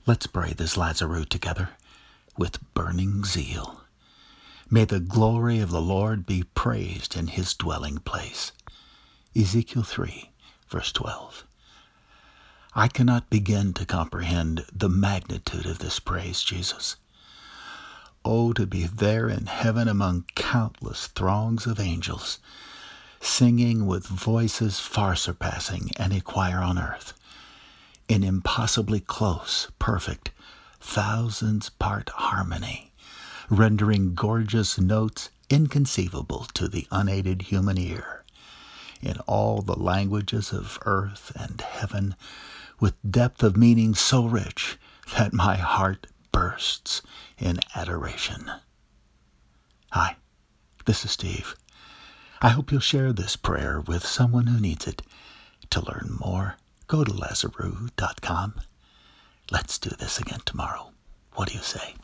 Let's pray this Lazarus together with burning zeal. May the glory of the Lord be praised in his dwelling place. Ezekiel 3, verse 12. I cannot begin to comprehend the magnitude of this praise, Jesus. Oh, to be there in heaven among countless throngs of angels, singing with voices far surpassing any choir on earth, in impossibly close, perfect, thousands-part harmony, rendering gorgeous notes inconceivable to the unaided human ear, in all the languages of earth and heaven, with depth of meaning so rich that my heart bursts in adoration. Hi, this is Steve. I hope you'll share this prayer with someone who needs it. To learn more, go to Lazarus.com. Let's do this again tomorrow. What do you say?